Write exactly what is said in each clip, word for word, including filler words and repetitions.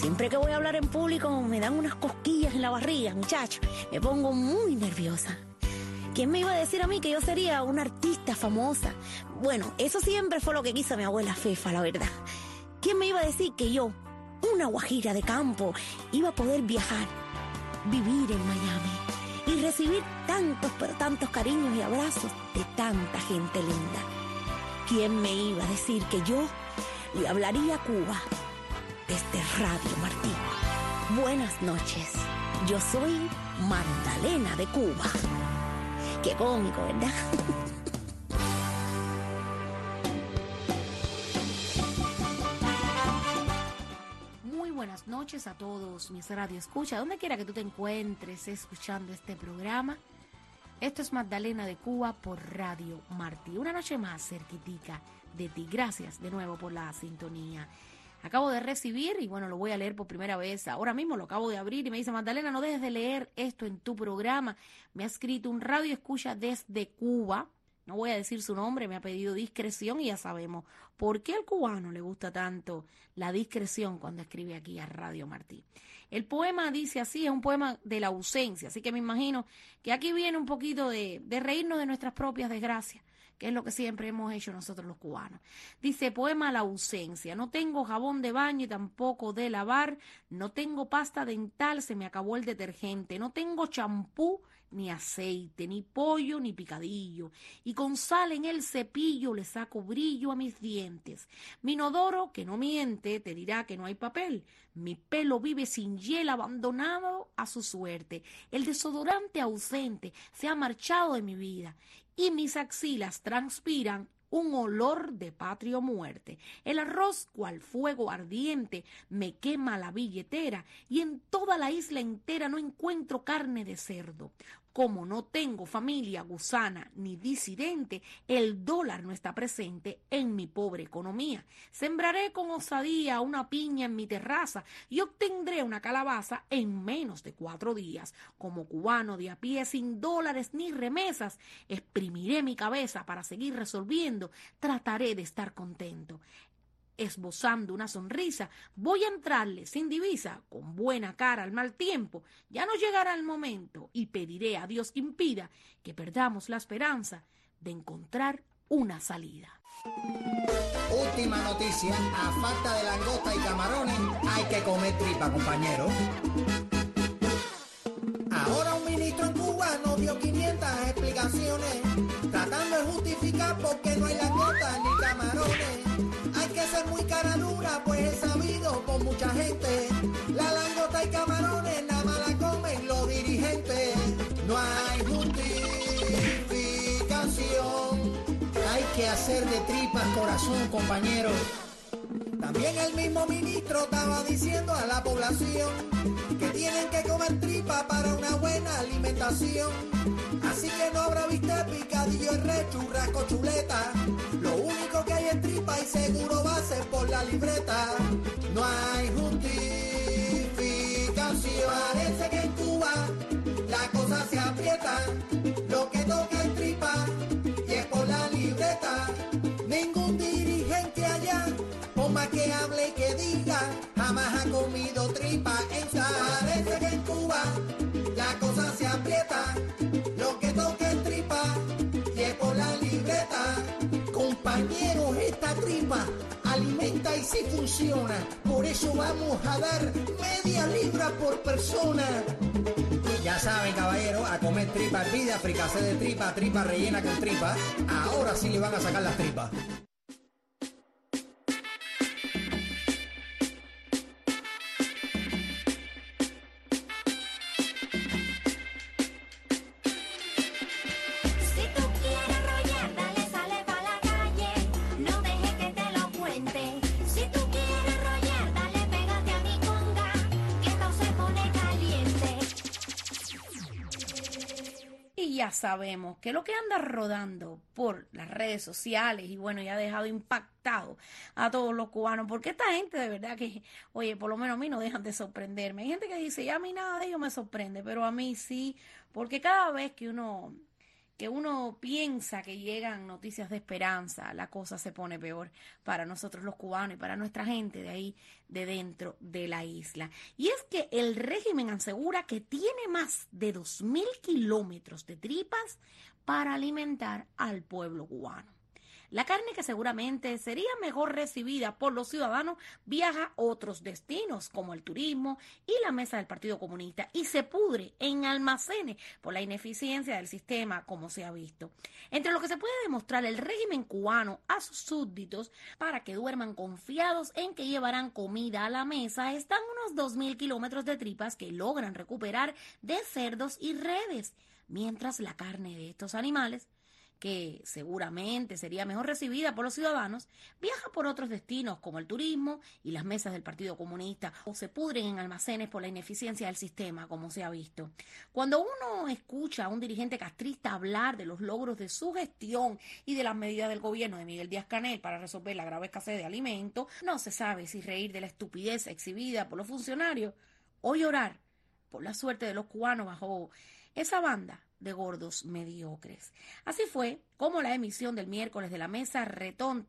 Siempre que voy a hablar en público me dan unas cosquillas en la barriga, muchacho. Me pongo muy nerviosa. ¿Quién me iba a decir a mí que yo sería una artista famosa? Bueno, eso siempre fue lo que quiso mi abuela Fefa, la verdad. ¿Quién me iba a decir que yo, una guajira de campo, iba a poder viajar, vivir en Miami y recibir tantos, pero tantos cariños y abrazos de tanta gente linda? ¿Quién me iba a decir que yo le hablaría a Cuba desde Radio Martí? Buenas noches, yo soy Magdalena de Cuba. Qué cómico, ¿verdad? Muy buenas noches a todos mis radioescuchas, donde quiera que tú te encuentres escuchando este programa. Esto es Magdalena de Cuba por Radio Martí. Una noche más cerquitica de ti. Gracias de nuevo por la sintonía. Acabo de recibir, y bueno, lo voy a leer por primera vez. Ahora mismo lo acabo de abrir y me dice: Magdalena, no dejes de leer esto en tu programa. Me ha escrito un radio escucha desde Cuba. No voy a decir su nombre, me ha pedido discreción y ya sabemos por qué al cubano le gusta tanto la discreción cuando escribe aquí a Radio Martí. El poema dice así, es un poema de la ausencia, así que me imagino que aquí viene un poquito de, de reírnos de nuestras propias desgracias, que es lo que siempre hemos hecho nosotros los cubanos. Dice: poema a la ausencia. No tengo jabón de baño y tampoco de lavar. No tengo pasta dental, se me acabó el detergente. No tengo champú, ni aceite, ni pollo, ni picadillo. Y con sal en el cepillo le saco brillo a mis dientes. Mi inodoro, que no miente, te dirá que no hay papel. Mi pelo vive sin hiel, abandonado a su suerte. El desodorante ausente se ha marchado de mi vida. Y mis axilas transpiran un olor de patria o muerte. El arroz, cual fuego ardiente, me quema la billetera, y en toda la isla entera no encuentro carne de cerdo. Como no tengo familia gusana ni disidente, el dólar no está presente en mi pobre economía. Sembraré con osadía una piña en mi terraza y obtendré una calabaza en menos de cuatro días. Como cubano de a pie, sin dólares ni remesas, exprimiré mi cabeza para seguir resolviendo. Trataré de estar contento. Esbozando una sonrisa, voy a entrarle sin divisa, con buena cara al mal tiempo. Ya no llegará el momento y pediré a Dios que impida que perdamos la esperanza de encontrar una salida. Última noticia: a falta de langosta y camarones, hay que comer tripa, compañero. Ahora un ministro en Cuba nos dio quinientas explicaciones, tratando de justificar por qué no hay langosta ni camarones. Hay que ser muy cara dura, pues es sabido por mucha gente. La langota y camarones nada más la comen los dirigentes. No hay justificación. Hay que hacer de tripas corazón, compañero. También el mismo ministro estaba diciendo a la población que tienen que comer tripa para una buena alimentación. Así que no habrá bistec, picadillo, res, churrasco, chuleta. Lo único que hay es tripa y seguro va a ser por la libreta. No hay justificación. Parece que en Cuba la cosa se aprieta. Lo que toca es tripa y es por la libreta. Ningún dirigente allá, por más que hable y que diga, jamás ha comido tripa en sa. Parece que en Cuba la cosa se aprieta. Lo que toca es tripa y es por la libreta. Compañeros, esta tripa alimenta y sí funciona. Por eso vamos a dar media libra por persona. Ya saben, caballeros, a comer tripa hervida, fricasé de tripa, tripa rellena con tripa. Ahora sí le van a sacar las tripas. Ya sabemos que lo que anda rodando por las redes sociales y bueno, ya ha dejado impactado a todos los cubanos, porque esta gente de verdad que, oye, por lo menos a mí no dejan de sorprenderme. Hay gente que dice, ya a mí nada de ellos me sorprende, pero a mí sí, porque cada vez que uno que uno piensa que llegan noticias de esperanza, la cosa se pone peor para nosotros los cubanos y para nuestra gente de ahí, de dentro de la isla. Y es que el régimen asegura que tiene más de dos mil kilómetros de tripas para alimentar al pueblo cubano. La carne, que seguramente sería mejor recibida por los ciudadanos, viaja a otros destinos como el turismo y la mesa del Partido Comunista y se pudre en almacenes por la ineficiencia del sistema, como se ha visto. Entre lo que se puede demostrar el régimen cubano a sus súbditos para que duerman confiados en que llevarán comida a la mesa están unos dos mil kilómetros de tripas que logran recuperar de cerdos y redes, mientras la carne de estos animales, que seguramente sería mejor recibida por los ciudadanos, viaja por otros destinos como el turismo y las mesas del Partido Comunista, o se pudren en almacenes por la ineficiencia del sistema, como se ha visto. Cuando uno escucha a un dirigente castrista hablar de los logros de su gestión y de las medidas del gobierno de Miguel Díaz-Canel para resolver la grave escasez de alimentos, no se sabe si reír de la estupidez exhibida por los funcionarios o llorar por la suerte de los cubanos bajo esa banda de gordos mediocres. Así fue como la emisión del miércoles de la Mesa Reton,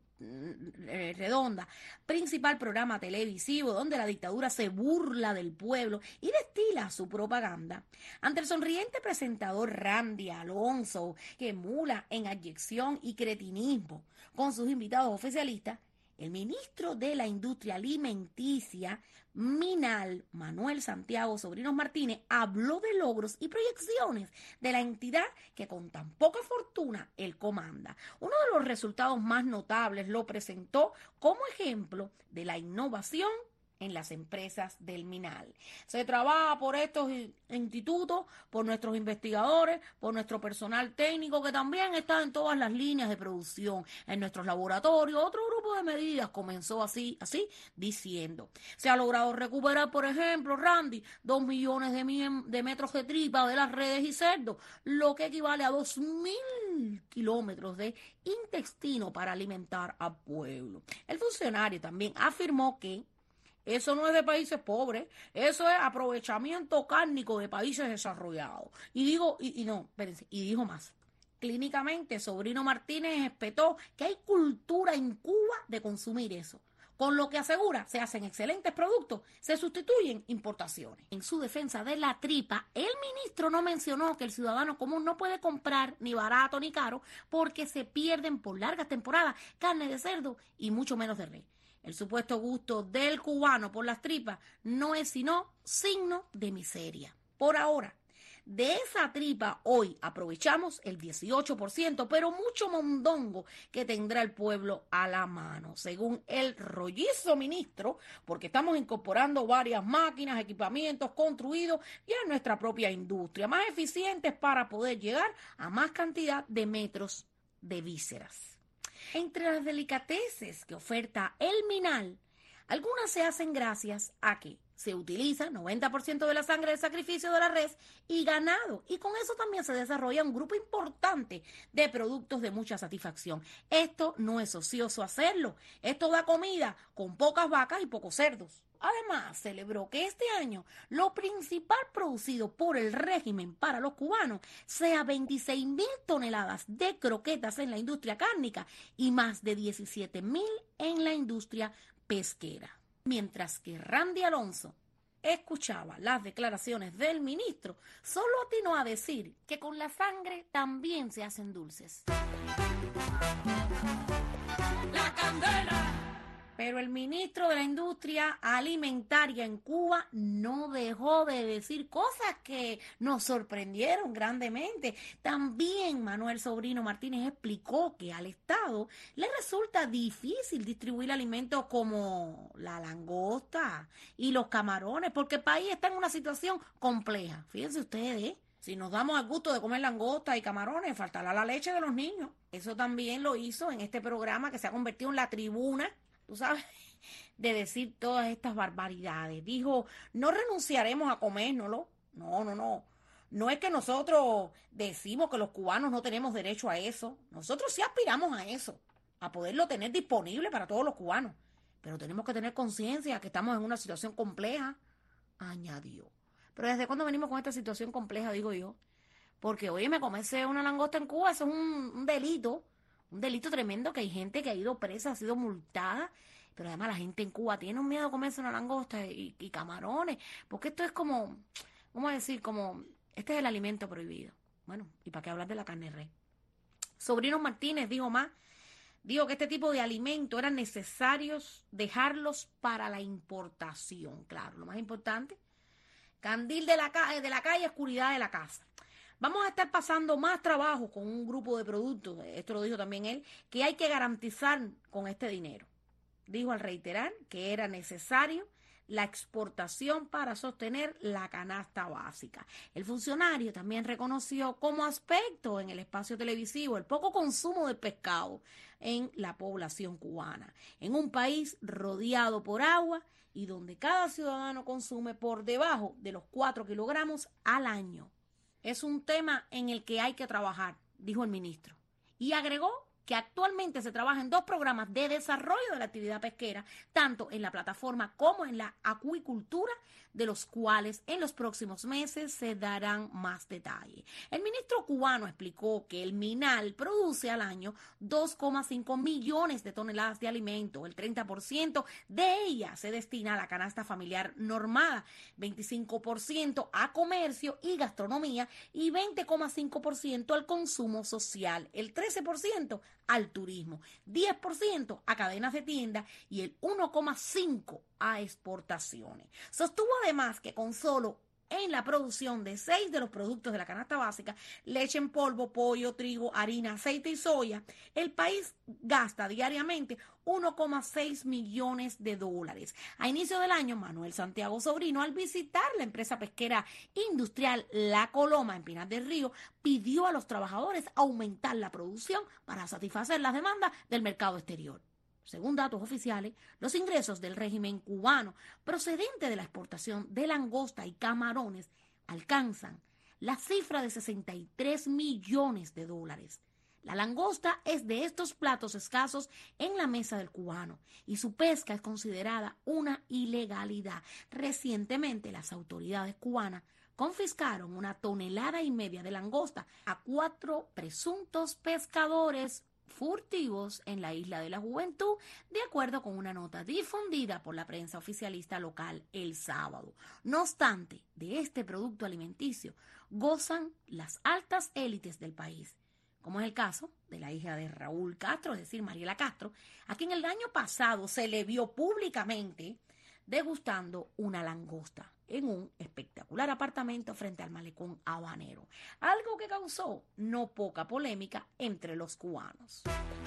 eh, Redonda, principal programa televisivo donde la dictadura se burla del pueblo y destila su propaganda. Ante el sonriente presentador Randy Alonso, que emula en abyección y cretinismo con sus invitados oficialistas, el ministro de la Industria Alimenticia, Minal, Manuel Santiago Sobrinos Martínez, habló de logros y proyecciones de la entidad que con tan poca fortuna él comanda. Uno de los resultados más notables lo presentó como ejemplo de la innovación en las empresas del Minal. Se trabaja por estos institutos, por nuestros investigadores, por nuestro personal técnico que también está en todas las líneas de producción, en nuestros laboratorios. Otro grupo de medidas comenzó así, así diciendo. Se ha logrado recuperar, por ejemplo, Randy, dos millones de, mil, de metros de tripa de las redes y cerdos, lo que equivale a dos mil kilómetros de intestino para alimentar al pueblo. El funcionario también afirmó que eso no es de países pobres, eso es aprovechamiento cárnico de países desarrollados. Y digo, y, y no, espérense, y dijo más. Clínicamente, Sobrino Martínez espetó que hay cultura en Cuba de consumir eso. Con lo que asegura, se hacen excelentes productos, se sustituyen importaciones. En su defensa de la tripa, el ministro no mencionó que el ciudadano común no puede comprar ni barato ni caro porque se pierden por largas temporadas carne de cerdo y mucho menos de res. El supuesto gusto del cubano por las tripas no es sino signo de miseria. Por ahora, de esa tripa hoy aprovechamos el dieciocho por ciento, pero mucho mondongo que tendrá el pueblo a la mano, según el rollizo ministro, porque estamos incorporando varias máquinas, equipamientos construidos ya en nuestra propia industria, más eficientes para poder llegar a más cantidad de metros de vísceras. Entre las delicateces que oferta el Minal, algunas se hacen gracias a que se utiliza noventa por ciento de la sangre de sacrificio de la res y ganado, y con eso también se desarrolla un grupo importante de productos de mucha satisfacción. Esto no es ocioso hacerlo, esto da comida con pocas vacas y pocos cerdos. Además, celebró que este año lo principal producido por el régimen para los cubanos sea veintiséis mil toneladas de croquetas en la industria cárnica y más de diecisiete mil en la industria pesquera. Mientras que Randy Alonso escuchaba las declaraciones del ministro, solo atinó a decir que con la sangre también se hacen dulces. La candela. Pero el ministro de la Industria Alimentaria en Cuba no dejó de decir cosas que nos sorprendieron grandemente. También Manuel Sobrino Martínez explicó que al Estado le resulta difícil distribuir alimentos como la langosta y los camarones, porque el país está en una situación compleja. Fíjense ustedes, ¿eh? Si nos damos al gusto de comer langosta y camarones, faltará la leche de los niños. Eso también lo hizo en este programa que se ha convertido en la tribuna, tú sabes, de decir todas estas barbaridades. Dijo, no renunciaremos a comérnoslo. No, no, no. No es que nosotros decimos que los cubanos no tenemos derecho a eso. Nosotros sí aspiramos a eso, a poderlo tener disponible para todos los cubanos. Pero tenemos que tener conciencia que estamos en una situación compleja, añadió. Pero ¿desde cuándo venimos con esta situación compleja, digo yo? Porque, oye, me comerse una langosta en Cuba, eso es un, un delito, un delito tremendo, que hay gente que ha ido presa, ha sido multada, pero además la gente en Cuba tiene un miedo a comerse una langosta y, y camarones, porque esto es como, ¿cómo decir? Como, este es el alimento prohibido. Bueno, ¿y para qué hablar de la carne de res? Sobrino Martínez dijo más, dijo que este tipo de alimentos eran necesarios dejarlos para la importación. Claro, lo más importante, candil de la, ca- de la calle, oscuridad de la casa. Vamos a estar pasando más trabajo con un grupo de productos, esto lo dijo también él, que hay que garantizar con este dinero. Dijo al reiterar que era necesario la exportación para sostener la canasta básica. El funcionario también reconoció como aspecto en el espacio televisivo el poco consumo de pescado en la población cubana, en un país rodeado por agua y donde cada ciudadano consume por debajo de los cuatro kilogramos al año. Es un tema en el que hay que trabajar, dijo el ministro, y agregó que actualmente se trabaja en dos programas de desarrollo de la actividad pesquera, tanto en la plataforma como en la acuicultura, de los cuales en los próximos meses se darán más detalles. El ministro cubano explicó que el MINAL produce al año dos coma cinco millones de toneladas de alimentos. El treinta por ciento de ella se destina a la canasta familiar normada, veinticinco por ciento a comercio y gastronomía y veinte coma cinco por ciento al consumo social, el trece por ciento al turismo, diez por ciento a cadenas de tiendas y el uno coma cinco por ciento a exportaciones. Sostuvo además que con solo en la producción de seis de los productos de la canasta básica, leche en polvo, pollo, trigo, harina, aceite y soya, el país gasta diariamente uno coma seis millones de dólares. A inicio del año, Manuel Santiago Sobrino, al visitar la empresa pesquera industrial La Coloma en Pinar del Río, pidió a los trabajadores aumentar la producción para satisfacer las demandas del mercado exterior. Según datos oficiales, los ingresos del régimen cubano procedente de la exportación de langosta y camarones alcanzan la cifra de sesenta y tres millones de dólares. La langosta es de estos platos escasos en la mesa del cubano y su pesca es considerada una ilegalidad. Recientemente, las autoridades cubanas confiscaron una tonelada y media de langosta a cuatro presuntos pescadores furtivos en la Isla de la Juventud, de acuerdo con una nota difundida por la prensa oficialista local el sábado. No obstante, de este producto alimenticio gozan las altas élites del país, como es el caso de la hija de Raúl Castro, es decir, Mariela Castro, a quien el año pasado se le vio públicamente degustando una langosta en un espectacular apartamento frente al malecón habanero, algo que causó no poca polémica entre los cubanos.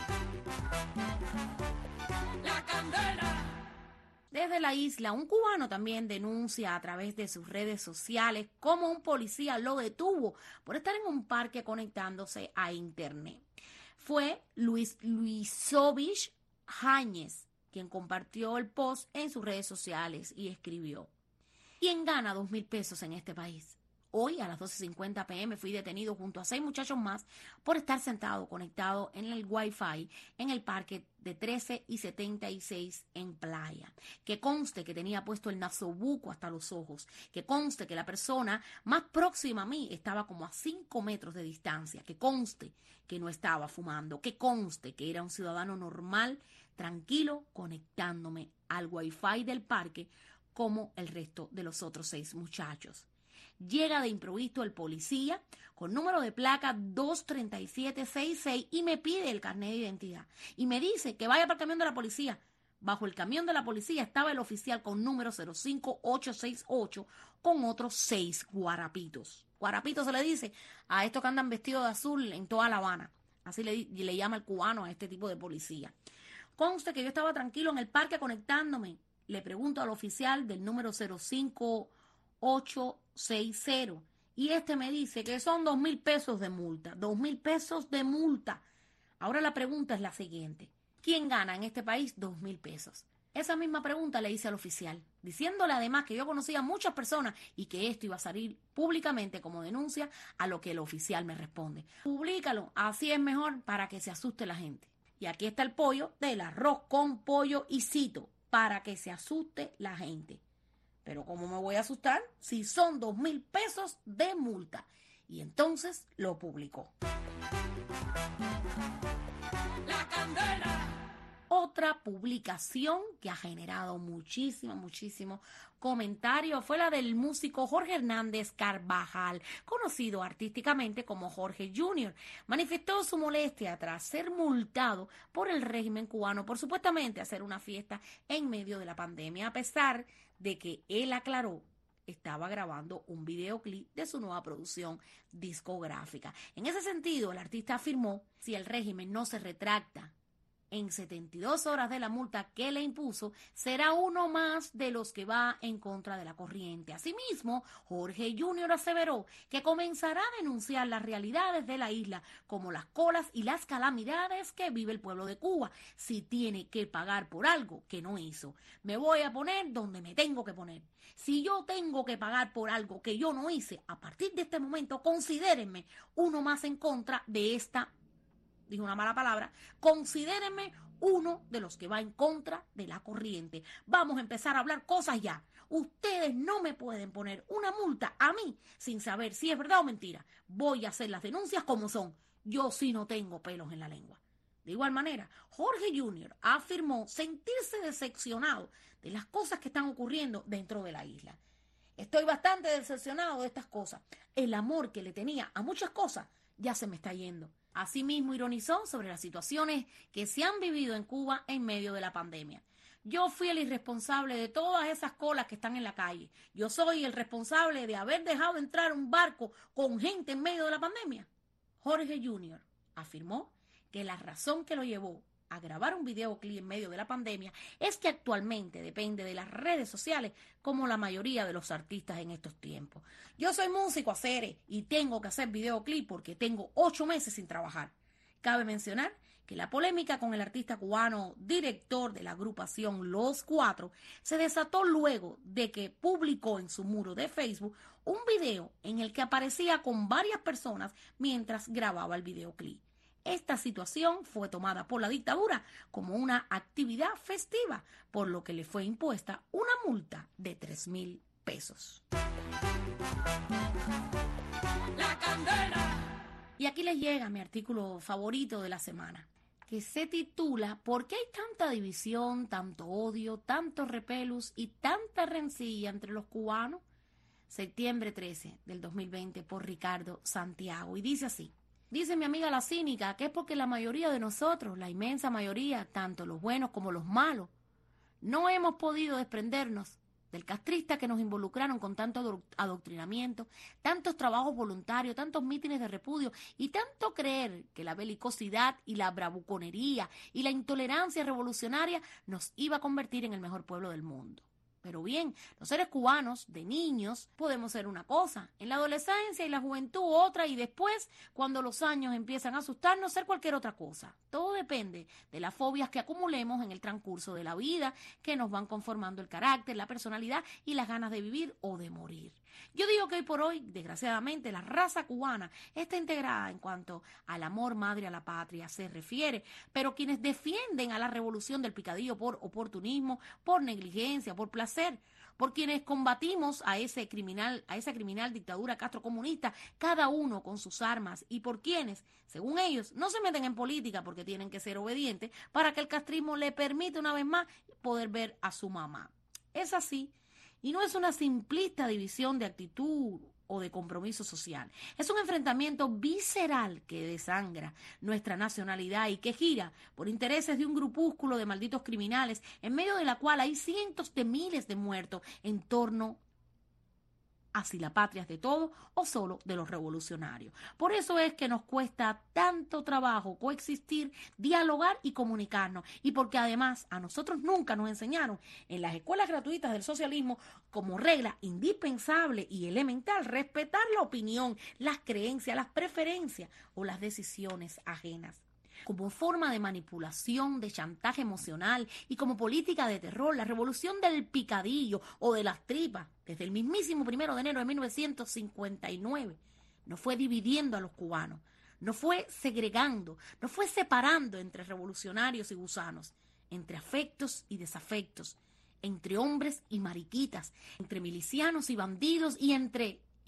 La candela. Desde la isla, un cubano también denuncia a través de sus redes sociales cómo un policía lo detuvo por estar en un parque conectándose a internet. Fue Luis Luisovich Jáñez quien compartió el post en sus redes sociales y escribió: ¿quién gana dos mil pesos en este país? Hoy a las doce cincuenta pe eme fui detenido junto a seis muchachos más por estar sentado conectado en el Wi-Fi en el parque de trece y setenta y seis en Playa. Que conste que tenía puesto el nasobuco hasta los ojos. Que conste que la persona más próxima a mí estaba como a cinco metros de distancia. Que conste que no estaba fumando. Que conste que era un ciudadano normal, tranquilo, conectándome al Wi-Fi del parque como el resto de los otros seis muchachos. Llega de improviso el policía con número de placa dos tres siete seis seis y me pide el carnet de identidad. Y me dice que vaya para el camión de la policía. Bajo el camión de la policía estaba el oficial con número cero cinco ocho seis ocho con otros seis guarapitos. Guarapitos se le dice a estos que andan vestidos de azul en toda La Habana. Así le, le llama el cubano a este tipo de policía. Conste que yo estaba tranquilo en el parque conectándome. Le pregunto al oficial del número cero cinco ocho seis cero y este me dice que son dos mil pesos de multa. Dos mil pesos de multa. Ahora la pregunta es la siguiente: ¿quién gana en este país dos mil pesos? Esa misma pregunta le hice al oficial, diciéndole además que yo conocía a muchas personas y que esto iba a salir públicamente como denuncia, a lo que el oficial me responde: públicalo, así es mejor para que se asuste la gente. Y aquí está el pollo del arroz con pollo y cito, para que se asuste la gente. Pero ¿cómo me voy a asustar si son dos mil pesos de multa? y entonces lo publicó. La candela. Otra publicación que ha generado muchísimo, muchísimo comentario fue la del músico Jorge Hernández Carvajal, conocido artísticamente como Jorge junior Manifestó su molestia tras ser multado por el régimen cubano por supuestamente hacer una fiesta en medio de la pandemia, a pesar de que él aclaró estaba grabando un videoclip de su nueva producción discográfica. En ese sentido, el artista afirmó: si el régimen no se retracta en setenta y dos horas de la multa que le impuso, será uno más de los que va en contra de la corriente. Asimismo, Jorge junior aseveró que comenzará a denunciar las realidades de la isla, como las colas y las calamidades que vive el pueblo de Cuba, si tiene que pagar por algo que no hizo. Me voy a poner donde me tengo que poner. Si yo tengo que pagar por algo que yo no hice, a partir de este momento, considérenme uno más en contra de esta dijo una mala palabra, considérenme uno de los que va en contra de la corriente. Vamos a empezar a hablar cosas ya. Ustedes no me pueden poner una multa a mí sin saber si es verdad o mentira. Voy a hacer las denuncias como son. Yo sí no tengo pelos en la lengua. De igual manera, Jorge junior afirmó sentirse decepcionado de las cosas que están ocurriendo dentro de la isla. Estoy bastante decepcionado de estas cosas. El amor que le tenía a muchas cosas ya se me está yendo. Asimismo, ironizó sobre las situaciones que se han vivido en Cuba en medio de la pandemia. Yo fui el irresponsable de todas esas colas que están en la calle. Yo soy el responsable de haber dejado entrar un barco con gente en medio de la pandemia. Jorge junior afirmó que la razón que lo llevó a grabar un videoclip en medio de la pandemia es que actualmente depende de las redes sociales como la mayoría de los artistas en estos tiempos. Yo soy músico, acere, y tengo que hacer videoclip porque tengo ocho meses sin trabajar. Cabe mencionar que la polémica con el artista cubano, director de la agrupación Los Cuatro, se desató luego de que publicó en su muro de Facebook un video en el que aparecía con varias personas mientras grababa el videoclip. Esta situación fue tomada por la dictadura como una actividad festiva, por lo que le fue impuesta una multa de tres mil pesos. La candela. Y aquí les llega mi artículo favorito de la semana, que se titula ¿Por qué hay tanta división, tanto odio, tanto repelús y tanta rencilla entre los cubanos? Septiembre trece del dos mil veinte, por Ricardo Santiago. Y dice así: dice mi amiga la cínica que es porque la mayoría de nosotros, la inmensa mayoría, tanto los buenos como los malos, no hemos podido desprendernos del castrista que nos involucraron con tanto adoctrinamiento, tantos trabajos voluntarios, tantos mítines de repudio y tanto creer que la belicosidad y la bravuconería y la intolerancia revolucionaria nos iba a convertir en el mejor pueblo del mundo. Pero bien, los seres cubanos, de niños, podemos ser una cosa, en la adolescencia y la juventud otra, y después, cuando los años empiezan a asustarnos, ser cualquier otra cosa. Todo depende de las fobias que acumulemos en el transcurso de la vida, que nos van conformando el carácter, la personalidad y las ganas de vivir o de morir. Yo digo que hoy por hoy, desgraciadamente, la raza cubana está integrada en cuanto al amor madre a la patria se refiere, pero quienes defienden a la revolución del picadillo por oportunismo, por negligencia, por placer, por quienes combatimos a ese criminal, a esa criminal dictadura castrocomunista, cada uno con sus armas, y por quienes, según ellos, no se meten en política porque tienen que ser obedientes para que el castrismo le permita una vez más poder ver a su mamá. Es así. Y no es una simplista división de actitud o de compromiso social. Es un enfrentamiento visceral que desangra nuestra nacionalidad y que gira por intereses de un grupúsculo de malditos criminales, en medio de la cual hay cientos de miles de muertos en torno a si la patria es de todos o solo de los revolucionarios. Por eso es que nos cuesta tanto trabajo coexistir, dialogar y comunicarnos, y porque además a nosotros nunca nos enseñaron en las escuelas gratuitas del socialismo como regla indispensable y elemental respetar la opinión, las creencias, las preferencias o las decisiones ajenas. Como forma de manipulación, de chantaje emocional y como política de terror, la revolución del picadillo o de las tripas, desde el mismísimo primero de enero de mil novecientos cincuenta y nueve, no fue dividiendo a los cubanos, no fue segregando, no fue separando entre revolucionarios y gusanos, entre afectos y desafectos, entre hombres y mariquitas, entre milicianos y bandidos y entre,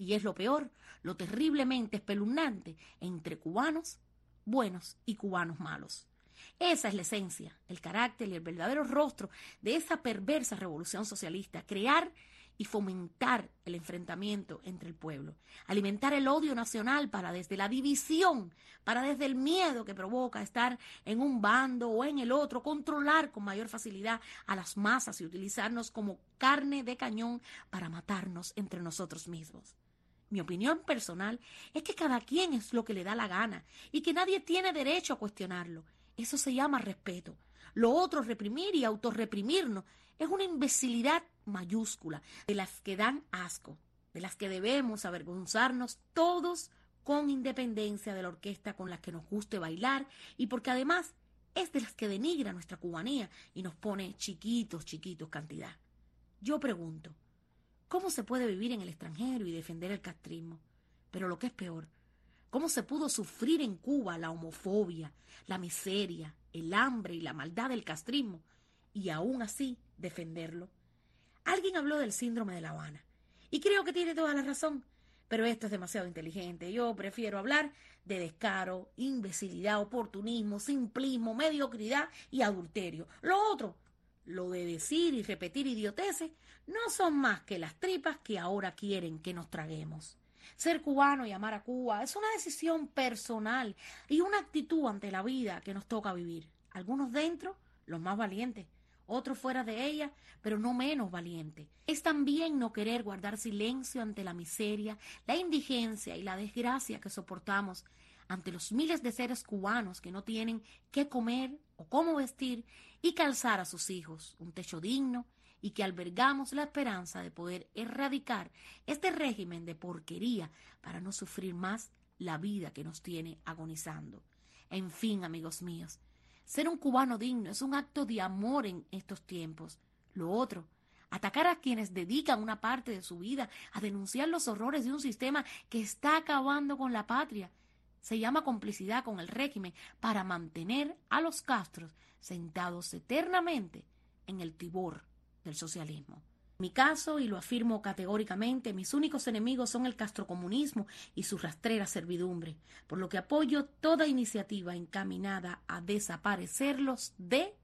y es lo peor, lo terriblemente espeluznante, entre cubanos buenos y cubanos malos. Esa es la esencia, el carácter y el verdadero rostro de esa perversa revolución socialista, crear y fomentar el enfrentamiento entre el pueblo, alimentar el odio nacional para desde la división, para desde el miedo que provoca estar en un bando o en el otro, controlar con mayor facilidad a las masas y utilizarnos como carne de cañón para matarnos entre nosotros mismos. Mi opinión personal es que cada quien es lo que le da la gana y que nadie tiene derecho a cuestionarlo. Eso se llama respeto. Lo otro, reprimir y autorreprimirnos, es una imbecilidad mayúscula, de las que dan asco, de las que debemos avergonzarnos todos con independencia de la orquesta con la que nos guste bailar y porque además es de las que denigra nuestra cubanía y nos pone chiquitos, chiquitos cantidad. Yo pregunto, ¿cómo se puede vivir en el extranjero y defender el castrismo? Pero lo que es peor, ¿cómo se pudo sufrir en Cuba la homofobia, la miseria, el hambre y la maldad del castrismo y aún así defenderlo? Alguien habló del síndrome de La Habana y creo que tiene toda la razón, pero esto es demasiado inteligente. Yo prefiero hablar de descaro, imbecilidad, oportunismo, simplismo, mediocridad y adulterio. Lo otro, lo de decir y repetir idioteces, no son más que las tripas que ahora quieren que nos traguemos. Ser cubano y amar a Cuba es una decisión personal y una actitud ante la vida que nos toca vivir. Algunos dentro, los más valientes, otros fuera de ella, pero no menos valientes. Es también no querer guardar silencio ante la miseria, la indigencia y la desgracia que soportamos ante los miles de seres cubanos que no tienen qué comer o cómo vestir y calzar a sus hijos, un techo digno, y que albergamos la esperanza de poder erradicar este régimen de porquería para no sufrir más la vida que nos tiene agonizando. En fin, amigos míos, ser un cubano digno es un acto de amor en estos tiempos. Lo otro, atacar a quienes dedican una parte de su vida a denunciar los horrores de un sistema que está acabando con la patria, se llama complicidad con el régimen para mantener a los Castros sentados eternamente en el tibor del socialismo. En mi caso, y lo afirmo categóricamente, mis únicos enemigos son el castrocomunismo y su rastrera servidumbre, por lo que apoyo toda iniciativa encaminada a desaparecerlos de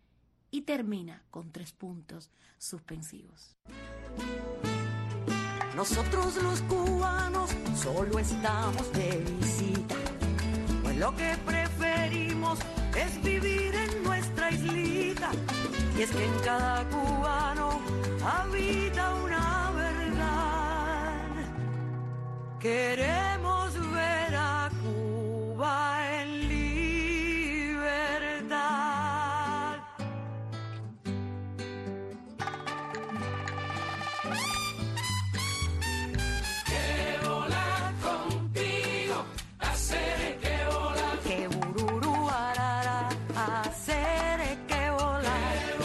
y termina con tres puntos suspensivos. Nosotros los cubanos solo estamos de visita, pues lo que preferimos es vivir en nuestra islita. Y es que en cada cubano habita una verdad. Queremos ver a Cuba en libertad. Que volar contigo, hacer que volar. Que bururu arara, hacer que volar.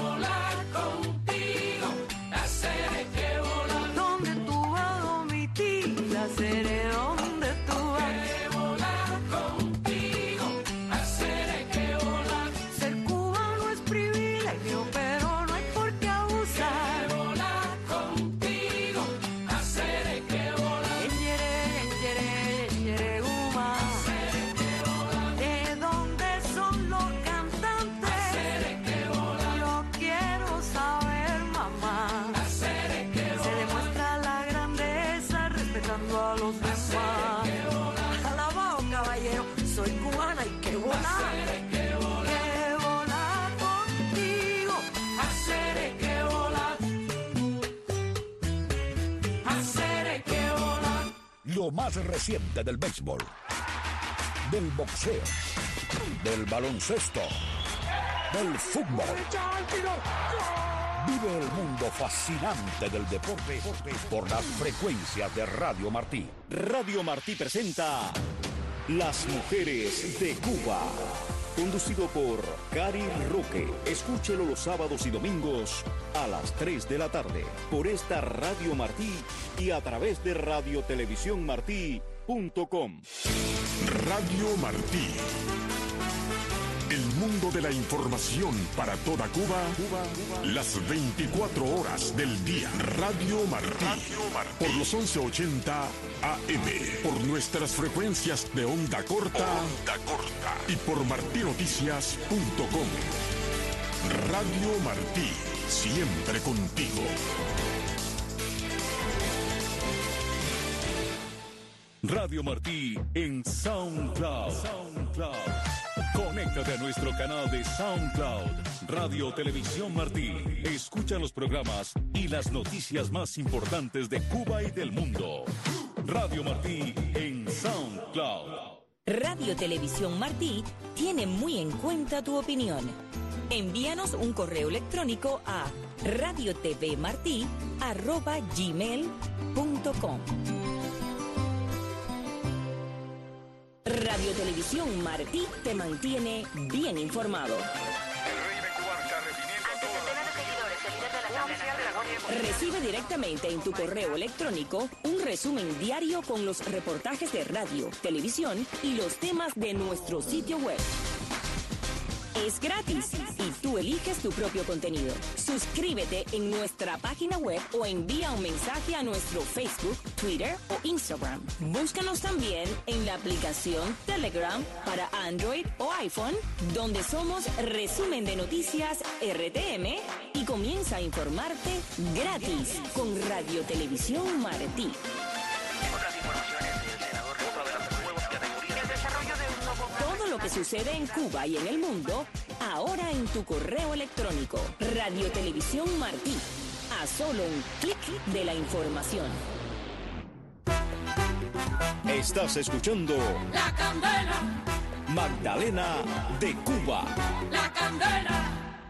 Seré donde tú vas. Que volar contigo, hacer que volar. Ser cubano es privilegio, pero no hay por qué abusar. Que volar contigo, hacer que volar. Yere, yere, yere, guma. Hacer que volar. ¿De dónde son los cantantes? Hacer que volar. Yo quiero saber, mamá. Hacer que volar. Se demuestra la grandeza respetando a los demás. Alabado, caballero, soy cubana y que volar. Hacer que volar. Que volar contigo. Hacer que volar. Hacer que volar. Lo más reciente del béisbol, del boxeo, del baloncesto, del fútbol. Vive el mundo fascinante del deporte por las frecuencias de Radio Martí. Radio Martí presenta Las Mujeres de Cuba, conducido por Cari Roque. Escúchelo los sábados y domingos a las tres de la tarde por esta Radio Martí y a través de radio televisión martí punto com. Radio Martí. El mundo de la información para toda Cuba, Cuba, Cuba. Las veinticuatro horas del día. Radio Martí. Radio Martí. Por los once ochenta A M. Por nuestras frecuencias de onda corta. Onda corta. Y por martinoticias punto com. Radio Martí. Siempre contigo. Radio Martí en SoundCloud. SoundCloud. Conéctate a nuestro canal de SoundCloud. Radio Televisión Martí. Escucha los programas y las noticias más importantes de Cuba y del mundo. Radio Martí en SoundCloud. Radio Televisión Martí tiene muy en cuenta tu opinión. Envíanos un correo electrónico a radiotvmartí arroba gmail punto com. Radio Televisión Martí te mantiene bien informado. Recibe directamente en tu correo electrónico un resumen diario con los reportajes de radio, televisión y los temas de nuestro sitio web. Es gratis y tú eliges tu propio contenido. Suscríbete en nuestra página web o envía un mensaje a nuestro Facebook, Twitter o Instagram. Búscanos también en la aplicación Telegram para Android o iPhone, donde somos Resumen de Noticias R T M y comienza a informarte gratis con Radio Televisión Martí. Todo lo que sucede en Cuba y en el mundo, ahora en tu correo electrónico. Radio Televisión Martí. A solo un clic de la información. Estás escuchando La Candela. Magdalena de Cuba. La Candela.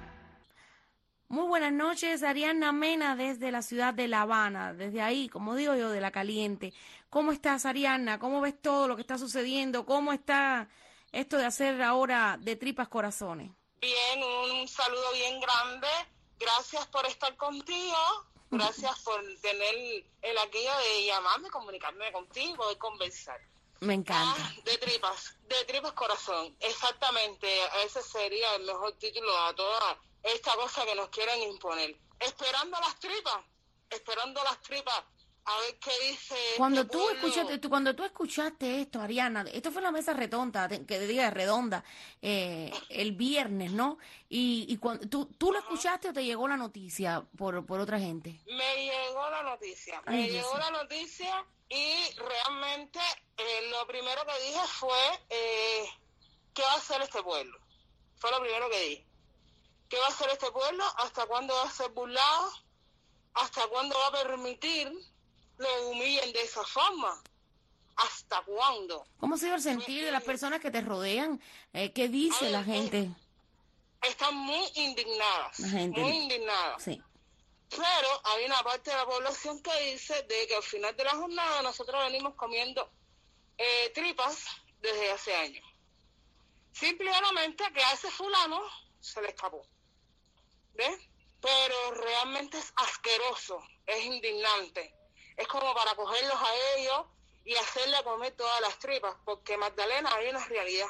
Muy buenas noches, Ariadna Mena desde la ciudad de La Habana, desde ahí, como digo yo, de la caliente. ¿Cómo estás, Ariadna? ¿Cómo ves todo lo que está sucediendo? ¿Cómo está esto de hacer ahora de tripas corazones? Bien, un saludo bien grande. Gracias por estar contigo. Gracias por tener el aquello de llamarme, comunicarme contigo y conversar. Me encanta. Ah, de tripas, de tripas corazón. Exactamente, ese sería el mejor título a toda esta cosa que nos quieren imponer. Esperando las tripas, esperando las tripas. A ver qué dice. Cuando este tú pueblo. escuchaste, tú, cuando tú escuchaste esto, Ariana, esto fue en la mesa redonda, que te diga redonda, eh, el viernes, ¿no? Y, y cuando tú, tú lo escuchaste o te llegó la noticia por, por otra gente. Me llegó la noticia, Ay, me Dios llegó mío. la noticia y realmente eh, lo primero que dije fue eh, ¿qué va a hacer este pueblo? Fue lo primero que dije. ¿Qué va a hacer este pueblo? ¿Hasta cuándo va a ser burlado? ¿Hasta cuándo va a permitir lo humillen de esa forma? ¿Hasta cuándo? ¿Cómo ha sido el sentir de las personas que te rodean? Eh, ¿Qué dice Ay, la gente? Están muy indignadas, La gente. muy indignadas. Sí. Pero hay una parte de la población que dice de que al final de la jornada nosotros venimos comiendo eh, tripas desde hace años. Simplemente que a ese fulano se le escapó. ¿Ves? Pero realmente es asqueroso, es indignante. Es como para cogerlos a ellos y hacerle comer todas las tripas, porque Magdalena, hay una realidad.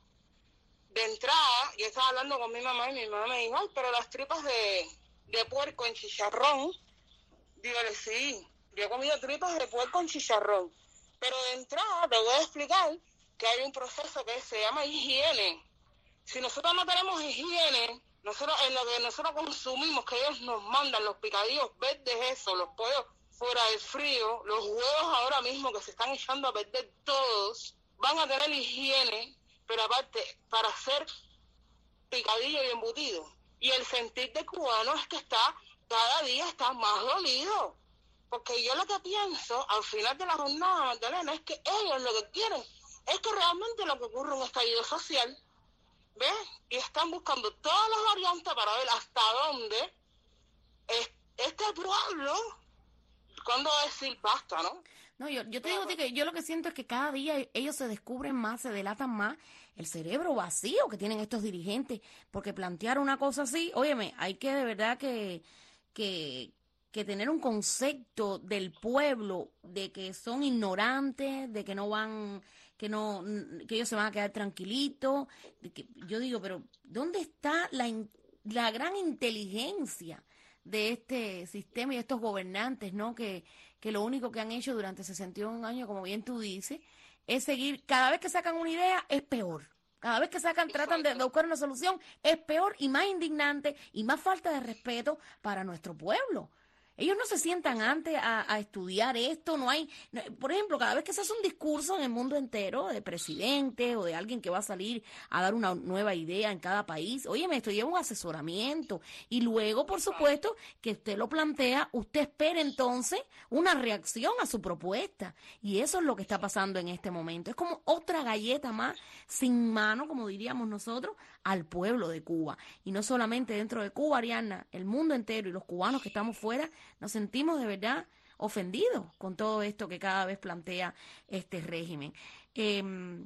De entrada, yo estaba hablando con mi mamá y mi mamá me dijo, ay, pero las tripas de, de puerco en chicharrón. Dígale, sí, yo he comido tripas de puerco en chicharrón. Pero de entrada te voy a explicar que hay un proceso que se llama higiene. Si nosotros no tenemos higiene, nosotros en lo que nosotros consumimos, que ellos nos mandan, los picadillos verdes, eso, los pollos fuera del frío, los huevos ahora mismo que se están echando a perder todos, van a tener higiene, pero aparte, para hacer picadillo y embutido. Y el sentir de cubano es que está, cada día está más dolido. Porque yo lo que pienso, al final de la jornada, Magdalena, es que ellos lo que quieren es que realmente lo que ocurre es un estallido social, ¿ves? Y están buscando todas las variantes para ver hasta dónde es, este pueblo, cuándo va a decir basta, ¿no? No, yo, yo te digo a ti que yo lo que siento es que cada día ellos se descubren más, se delatan más el cerebro vacío que tienen estos dirigentes, porque plantear una cosa así, óyeme, hay que de verdad que, que, que tener un concepto del pueblo de que son ignorantes, de que no van, que no, que ellos se van a quedar tranquilitos. Que, yo digo, pero ¿dónde está la, la gran inteligencia de este sistema y de estos gobernantes, ¿no? Que, que lo único que han hecho durante sesenta y un años, como bien tú dices, es seguir, cada vez que sacan una idea es peor. Cada vez que sacan, tratan de, de buscar una solución, es peor y más indignante y más falta de respeto para nuestro pueblo. Ellos no se sientan antes a, a estudiar esto, no hay, no, por ejemplo, cada vez que se hace un discurso en el mundo entero de presidente o de alguien que va a salir a dar una nueva idea en cada país, óyeme, esto lleva un asesoramiento y luego, por supuesto, que usted lo plantea, usted espera entonces una reacción a su propuesta y eso es lo que está pasando en este momento. Es como otra galleta más sin mano, como diríamos nosotros, al pueblo de Cuba. Y no solamente dentro de Cuba, Ariadna, el mundo entero y los cubanos que estamos fuera, nos sentimos de verdad ofendidos con todo esto que cada vez plantea este régimen. Eh,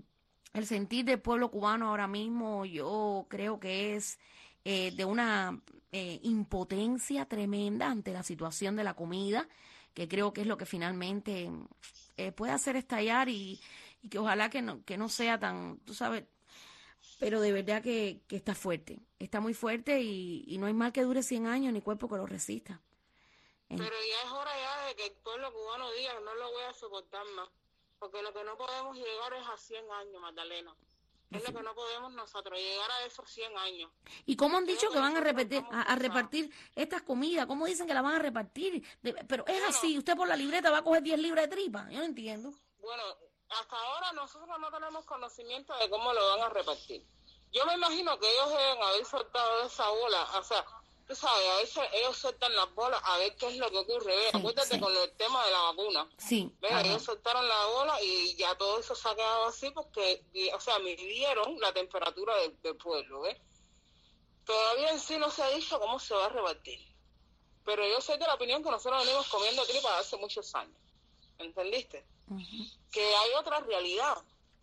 el sentir del pueblo cubano ahora mismo yo creo que es eh, de una eh, impotencia tremenda ante la situación de la comida, que creo que es lo que finalmente eh, puede hacer estallar y, y que ojalá que no, que no sea tan, tú sabes, pero de verdad que, que está fuerte, está muy fuerte y, y no hay mal que dure cien años ni cuerpo que lo resista. Pero ya es hora ya de que el pueblo cubano diga que no lo voy a soportar más, porque lo que no podemos llegar es a cien años, Magdalena. Es sí. Lo que no podemos nosotros, llegar a esos cien años. ¿Y cómo han dicho que, que van a repetir, a, a repartir estas comidas? ¿Cómo dicen que las van a repartir? De, pero es bueno, así, usted por la libreta va a coger diez libras de tripa, yo no entiendo. Bueno, hasta ahora nosotros no tenemos conocimiento de cómo lo van a repartir. Yo me imagino que ellos deben haber soltado esa bola, o sea, tú sabes, a veces ellos sueltan las bolas a ver qué es lo que ocurre. Ve, sí, acuérdate sí. Con el tema de la vacuna. Sí. Ve, ellos soltaron la bola y ya todo eso se ha quedado así porque, o sea, midieron la temperatura del, del pueblo, ¿ves? Todavía en sí no se ha dicho cómo se va a repartir. Pero yo soy de la opinión que nosotros venimos comiendo tripas hace muchos años. ¿Entendiste? Uh-huh. Que hay otra realidad.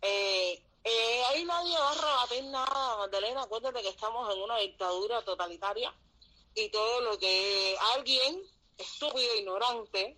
Eh, eh, ahí nadie va a rebatir nada, Magdalena. Acuérdate que estamos en una dictadura totalitaria. Y todo lo que alguien estúpido, ignorante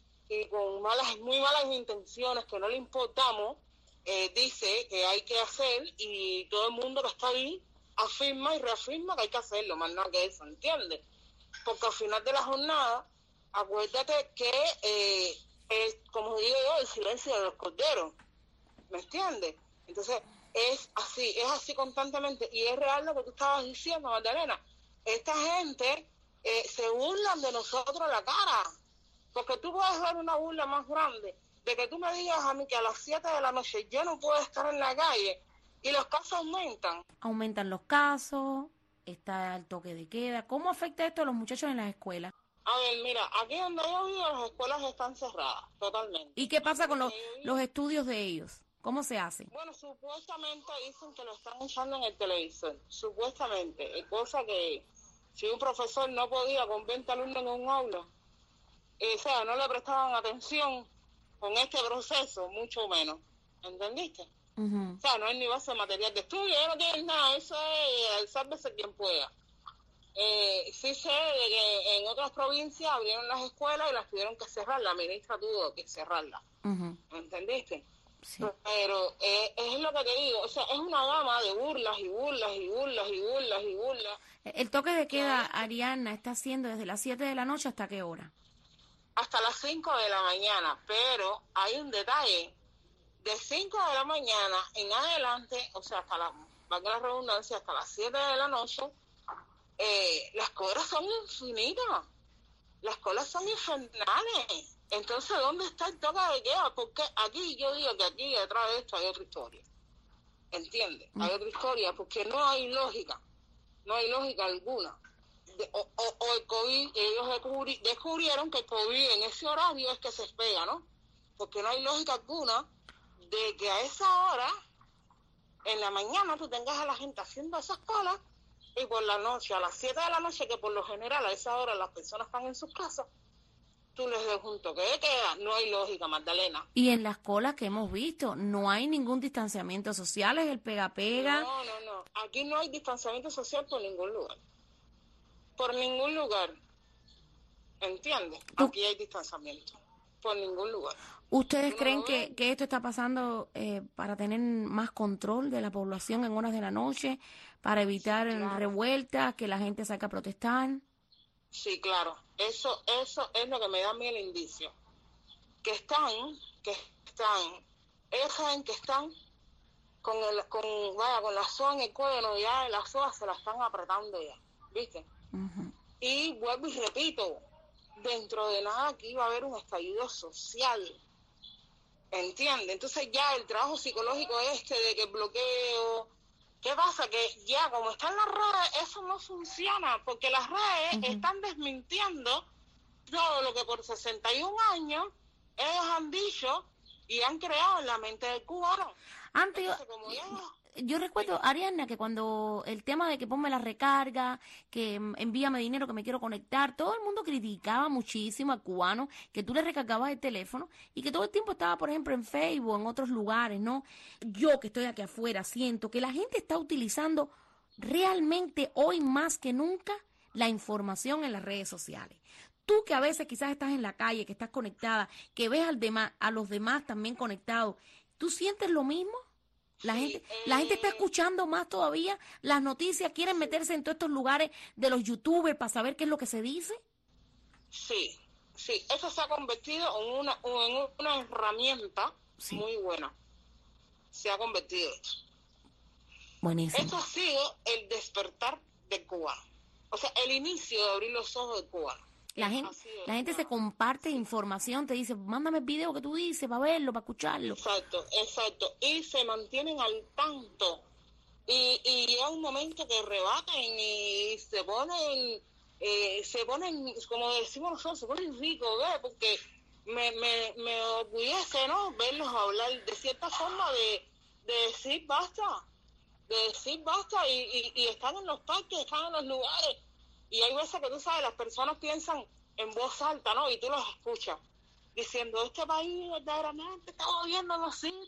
y con malas, muy malas intenciones que no le importamos, eh, dice que hay que hacer y todo el mundo que está ahí afirma y reafirma que hay que hacerlo, más nada que eso, ¿entiendes? Porque al final de la jornada, acuérdate que, eh, es, como digo yo, el silencio de los corderos, ¿me entiendes? Entonces, es así, es así constantemente y es real lo que tú estabas diciendo, Magdalena. Esta gente eh, se burlan de nosotros la cara, porque tú puedes ver una burla más grande de que tú me digas a mí que a las siete de la noche yo no puedo estar en la calle y los casos aumentan. Aumentan los casos, está el toque de queda. ¿Cómo afecta esto a los muchachos en las escuelas? A ver, mira, aquí donde yo vivo las escuelas están cerradas, totalmente. ¿Y qué pasa con los, los estudios de ellos? ¿Cómo se hace? Bueno, supuestamente dicen que lo están echando en el televisor, supuestamente, cosa que... Si un profesor no podía con veinte alumnos en un aula, eh, o sea, no le prestaban atención con este proceso, mucho menos. ¿Entendiste? Uh-huh. O sea, no hay ni base de material de estudio, ya no tienen nada, eso es el sálvese quien pueda. Eh, sí sé de que en otras provincias abrieron las escuelas y las tuvieron que cerrar, la ministra tuvo que cerrarlas. Uh-huh. ¿Entendiste? Sí. Pero eh, es lo que te digo, o sea, es una gama de burlas y burlas y burlas y burlas y burlas. El toque de queda, Ariadna, está haciendo desde las siete de la noche ¿hasta qué hora? Hasta las cinco de la mañana, pero hay un detalle, de cinco de la mañana en adelante, o sea, hasta la, valga la redundancia, hasta las siete de la noche, eh, las colas son infinitas, las colas son infernales. Entonces, ¿dónde está el toque de queda? Porque aquí, yo digo que aquí detrás de esto hay otra historia. ¿Entiendes? Mm. Hay otra historia, porque no hay lógica. No hay lógica alguna. De, o, o, o el COVID, ellos descubri, descubrieron que el COVID en ese horario es que se pega, ¿no? Porque no hay lógica alguna de que a esa hora, en la mañana, tú tengas a la gente haciendo esas colas y por la noche, a las siete de la noche, que por lo general a esa hora las personas están en sus casas, tú les des un toque de queda. No hay lógica, Magdalena. Y en las colas que hemos visto, no hay ningún distanciamiento social, es el pega-pega. No, no, no. Aquí no hay distanciamiento social por ningún lugar. Por ningún lugar. ¿Entiendes? Aquí hay distanciamiento. por ningún lugar. ¿Ustedes Yo creen no que, veo- que esto está pasando eh, para tener más control de la población en horas de la noche, para evitar Sí, claro. revueltas, que la gente salga a protestar? Sí, claro. Eso, eso es lo que me da a mí el indicio. Que están, que están, ellos saben que están con el, con, vaya, con la soga en el cuello, ya la soga se la están apretando ya, ¿viste? Ujú. Y vuelvo y repito, dentro de nada aquí va a haber un estallido social, ¿entiendes? Entonces ya el trabajo psicológico este de que el bloqueo, ¿qué pasa? Que ya como están las redes, eso no funciona, porque las redes Ujú. están desmintiendo todo lo que por sesenta y un años ellos han dicho y han creado en la mente del cubano. Antes, yo, Entonces, como ellos... yo recuerdo, Ariadna, que cuando el tema de que ponme la recarga, que mm, envíame dinero, que me quiero conectar, todo el mundo criticaba muchísimo al cubano, que tú le recargabas el teléfono y que todo el tiempo estaba, por ejemplo, en Facebook, en otros lugares, ¿no? Yo que estoy aquí afuera siento que la gente está utilizando realmente hoy más que nunca la información en las redes sociales. Tú que a veces quizás estás en la calle, que estás conectada, que ves al dema- a los demás también conectados, ¿tú sientes lo mismo? La Sí, gente, la gente está eh, escuchando más todavía las noticias, quieren meterse en todos estos lugares de los youtubers para saber qué es lo que se dice. Sí, sí, eso se ha convertido en una, en una herramienta Sí. muy buena. Se ha convertido eso. Buenísimo. Esto ha sido el despertar del cubano. O sea, el inicio de abrir los ojos del cubano. La Ha gente, sido la gente una- se comparte información, te dice, mándame el video que tú dices para verlo, para escucharlo. Exacto, exacto. Y se mantienen al tanto. Y, y llega un momento que rebaten y se ponen, eh, se ponen, como decimos nosotros, se ponen ricos, ¿ves? Porque me, me, me orgullece, ¿no? Verlos hablar de cierta forma de, de decir basta, de decir basta y, y, y están en los parques, están en los lugares. Y hay veces que tú sabes, las personas piensan en voz alta, ¿no? Y tú los escuchas diciendo, este país verdaderamente está gobierno, no sirve.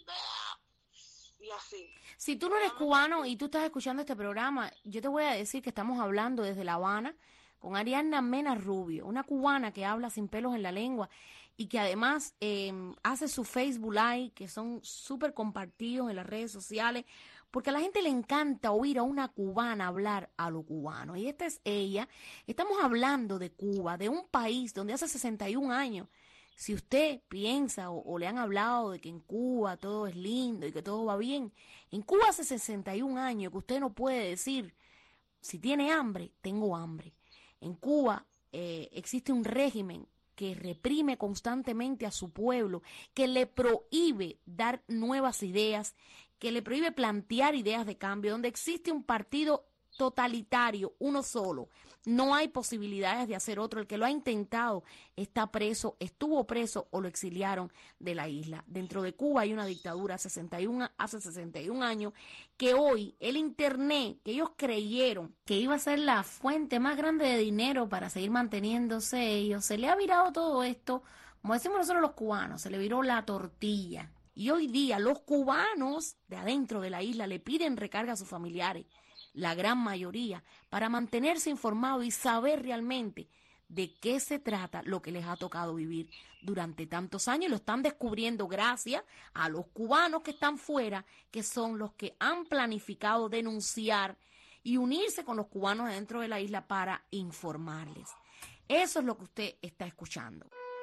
Y así. Si tú no eres cubano y tú estás escuchando este programa, yo te voy a decir que estamos hablando desde La Habana con Ariadna Mena Rubio, una cubana que habla sin pelos en la lengua y que además eh, hace su Facebook Live, que son súper compartidos en las redes sociales, porque a la gente le encanta oír a una cubana hablar a lo cubano. Y esta es ella. Estamos hablando de Cuba, de un país donde hace sesenta y un años, si usted piensa o, o le han hablado de que en Cuba todo es lindo y que todo va bien, en Cuba hace sesenta y un años que usted no puede decir, si tiene hambre, tengo hambre. En Cuba eh, existe un régimen que reprime constantemente a su pueblo, que le prohíbe dar nuevas ideas, que le prohíbe plantear ideas de cambio, donde existe un partido totalitario, uno solo. No hay posibilidades de hacer otro. El que lo ha intentado está preso, estuvo preso o lo exiliaron de la isla. Dentro de Cuba hay una dictadura sesenta y uno, hace sesenta y un años, que hoy el Internet, que ellos creyeron que iba a ser la fuente más grande de dinero para seguir manteniéndose ellos, se le ha virado todo esto, como decimos nosotros los cubanos, se le viró la tortilla. Y hoy día los cubanos de adentro de la isla le piden recarga a sus familiares, la gran mayoría, para mantenerse informados y saber realmente de qué se trata lo que les ha tocado vivir durante tantos años. Y lo están descubriendo gracias a los cubanos que están fuera, que son los que han planificado denunciar y unirse con los cubanos dentro de la isla para informarles. Eso es lo que usted está escuchando.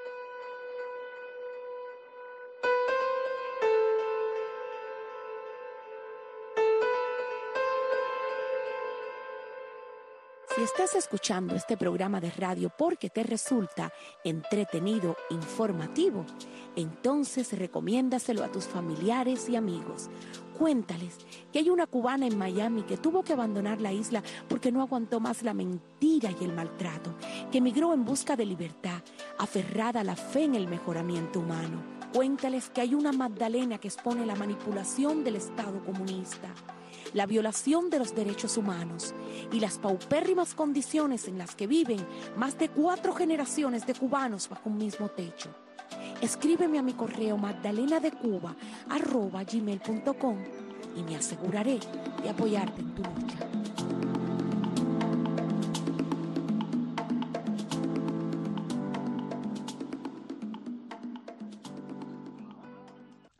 Si estás escuchando este programa de radio porque te resulta entretenido, informativo, entonces recomiéndaselo a tus familiares y amigos. Cuéntales que hay una cubana en Miami que tuvo que abandonar la isla porque no aguantó más la mentira y el maltrato, que emigró en busca de libertad, aferrada a la fe en el mejoramiento humano. Cuéntales que hay una Magdalena que expone la manipulación del Estado comunista, la violación de los derechos humanos y las paupérrimas condiciones en las que viven más de cuatro generaciones de cubanos bajo un mismo techo. Escríbeme a mi correo magdalenadecuba arroba gmail punto com y me aseguraré de apoyarte en tu lucha.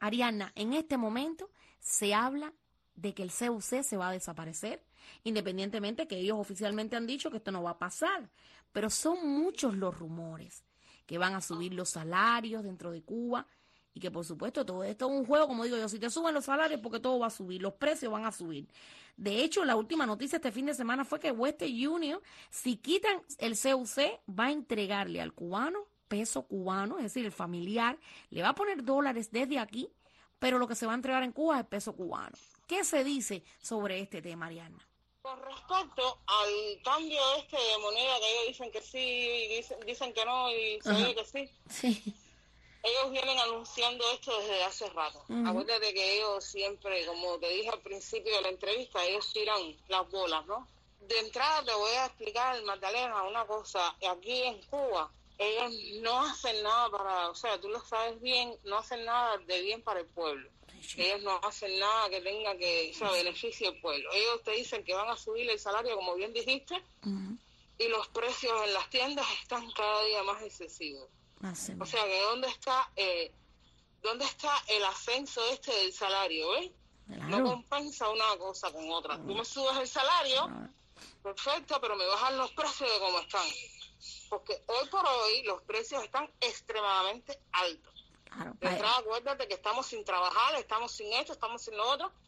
Ariadna, en este momento se habla de que el C U C se va a desaparecer, independientemente que ellos oficialmente han dicho que esto no va a pasar, pero son muchos los rumores que van a subir los salarios dentro de Cuba y que por supuesto todo esto es un juego, como digo yo, si te suben los salarios porque todo va a subir, los precios van a subir. De hecho, la última noticia este fin de semana fue que Western Union, si quitan el C U C, va a entregarle al cubano peso cubano, es decir, el familiar, le va a poner dólares desde aquí, pero lo que se va a entregar en Cuba es el peso cubano. ¿Qué se dice sobre este tema, Ariadna? Con respecto al cambio este de moneda, que ellos dicen que sí, y dicen, dicen que no, y se ve que sí. Sí. Ellos vienen anunciando esto desde hace rato. Uh-huh. Acuérdate que ellos siempre, como te dije al principio de la entrevista, ellos tiran las bolas, ¿no? De entrada te voy a explicar, Magdalena, una cosa. Aquí en Cuba, ellos no hacen nada para, o sea, tú lo sabes bien, no hacen nada de bien para el pueblo. Sí. Ellos no hacen nada que tenga que, o sea, beneficie al pueblo. Ellos te dicen que van a subir el salario, como bien dijiste, uh-huh. y los precios en las tiendas están cada día más excesivos. O sea, que dónde está eh, dónde está el ascenso este del salario, ¿ves? Claro. No compensa una cosa con otra. Tú me subes el salario, perfecto, pero me bajan los precios de cómo están. Porque hoy por hoy los precios están extremadamente altos. Claro. De entrada, acuérdate que estamos sin trabajar, estamos sin esto, estamos sin lo otro,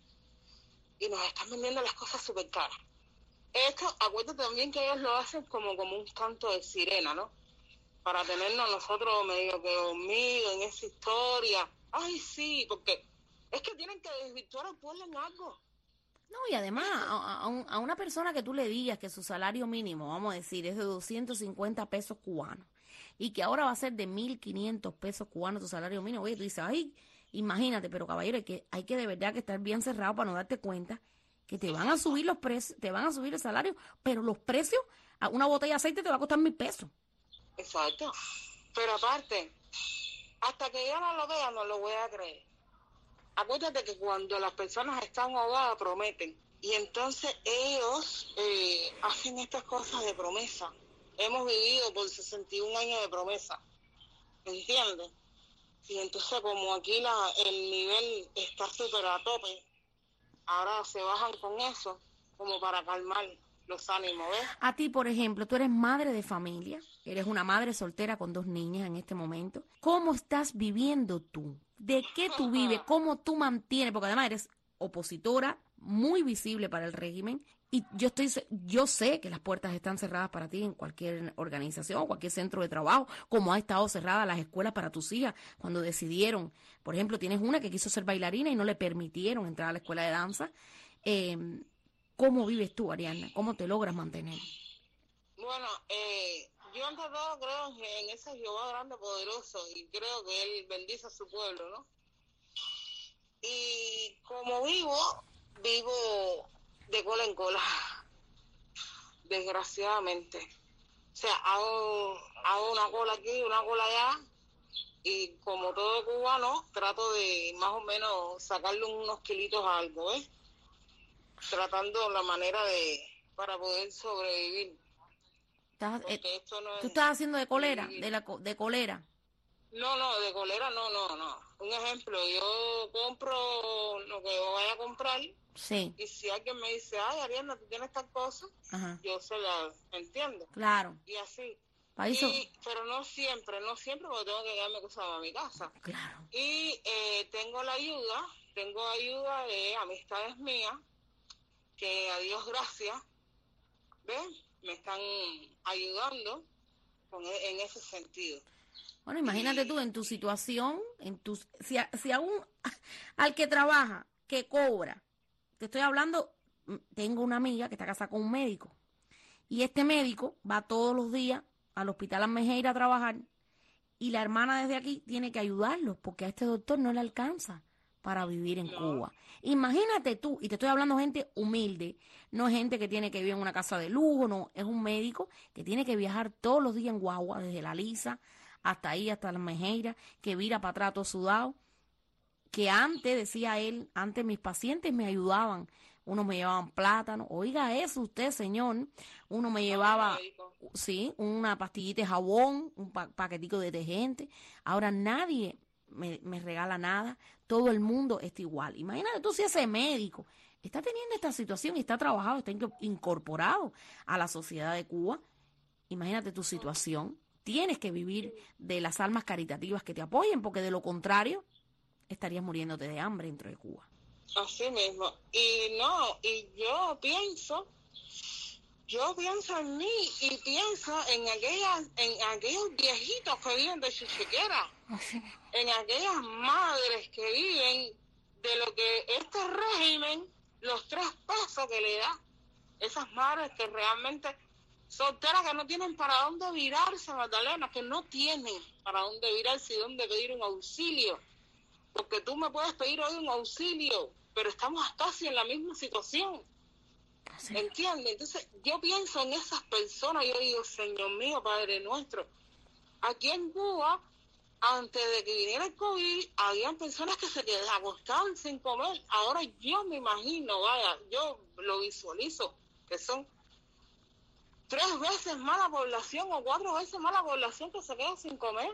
y nos están vendiendo las cosas súper caras. Esto, acuérdate también que ellos lo hacen como, como un canto de sirena, ¿no? Para tenernos nosotros medio que dormidos en esa historia. Ay, sí, porque es que tienen que desvirtuar al pueblo en algo. No, y además, a, a, a una persona que tú le digas que su salario mínimo, vamos a decir, es de doscientos cincuenta pesos cubanos, y que ahora va a ser de mil quinientos pesos cubanos tu salario mínimo, oye, tú dices, ay, imagínate, pero caballero, hay que, hay que de verdad que estar bien cerrado para no darte cuenta que te van a subir los precios, te van a subir el salario, pero los precios, una botella de aceite te va a costar mil pesos. Exacto, pero aparte, hasta que yo no lo vea no lo voy a creer. Acuérdate que cuando las personas están ahogadas prometen, y entonces ellos eh, hacen estas cosas de promesa. Hemos vivido por sesenta y un años de promesa, ¿entiendes? Y entonces como aquí la, el nivel está súper a tope, ahora se bajan con eso como para calmar los ánimos, ¿ves? A ti, por ejemplo, tú eres madre de familia, eres una madre soltera con dos niñas en este momento. ¿Cómo estás viviendo tú? ¿De qué tú vives? ¿Cómo tú mantienes? Porque además eres opositora, muy visible para el régimen, y yo estoy, yo sé que las puertas están cerradas para ti en cualquier organización, cualquier centro de trabajo, como ha estado cerrada las escuelas para tus hijas cuando decidieron. Por ejemplo, tienes una que quiso ser bailarina y no le permitieron entrar a la escuela de danza. Eh, ¿Cómo vives tú, Ariadna? ¿Cómo te logras mantener? Bueno, eh, yo ante todo creo en ese Jehová grande poderoso y creo que Él bendice a su pueblo, ¿no? Y como vivo, vivo de cola en cola, desgraciadamente. O sea, hago, hago una cola aquí, una cola allá, y como todo cubano, trato de más o menos sacarle unos kilitos a algo, ¿ves? Tratando la manera de para poder sobrevivir. ¿Estás, eh, esto no ¿Tú estás haciendo de colera? De, la, de colera. No, no, de colera no, no, no. Un ejemplo, yo compro lo que yo vaya a comprar. Sí. Y si alguien me dice, ay, Ariadna, tú tienes tal cosa, ajá, yo se la entiendo. Claro. Y así. Y, pero no siempre, no siempre, porque tengo que llevarme cosas a mi casa. Claro. Y eh, tengo la ayuda, tengo ayuda de amistades mías, que a Dios gracias, ¿ven? Me están ayudando con, en ese sentido. Bueno, imagínate y, tú en tu situación, en tu, si, si aún al que trabaja, que cobra, te estoy hablando, tengo una amiga que está casada con un médico, y este médico va todos los días al hospital Almejeira a trabajar, y la hermana desde aquí tiene que ayudarlo, porque a este doctor no le alcanza para vivir en no. Cuba. Imagínate tú, y te estoy hablando de gente humilde, no es gente que tiene que vivir en una casa de lujo, no, es un médico que tiene que viajar todos los días en guagua, desde la Lisa hasta ahí, hasta la Almejeira, que vira para atrás todo sudado, que antes, decía él, antes mis pacientes me ayudaban, unos me llevaban plátano, oiga eso usted, señor, uno me llevaba, sí, una pastillita de jabón, un pa paquetico de detergente, ahora nadie me, me regala nada, todo el mundo está igual. Imagínate tú si ese médico está teniendo esta situación y está trabajado, está incorporado a la sociedad de Cuba. Imagínate tu situación. Tienes que vivir de las almas caritativas que te apoyen, porque de lo contrario estarías muriéndote de hambre dentro de Cuba. Así mismo. Y no, y yo pienso, yo pienso en mí y pienso en aquellas, en aquellos viejitos que viven de chichiquera, en aquellas madres que viven de lo que este régimen, los tres pesos que le da, esas madres que realmente solteras, que no tienen para dónde virarse, Magdalena, que no tienen para dónde virarse y dónde pedir un auxilio. Porque tú me puedes pedir hoy un auxilio, pero estamos casi en la misma situación. Sí. ¿Entiendes? Entonces, yo pienso en esas personas, yo digo, Señor mío, Padre nuestro, aquí en Cuba, antes de que viniera el COVID, habían personas que se quedaban acostaban sin comer. Ahora yo me imagino, vaya, yo lo visualizo, que son tres veces más la población o cuatro veces más la población que se queda sin comer.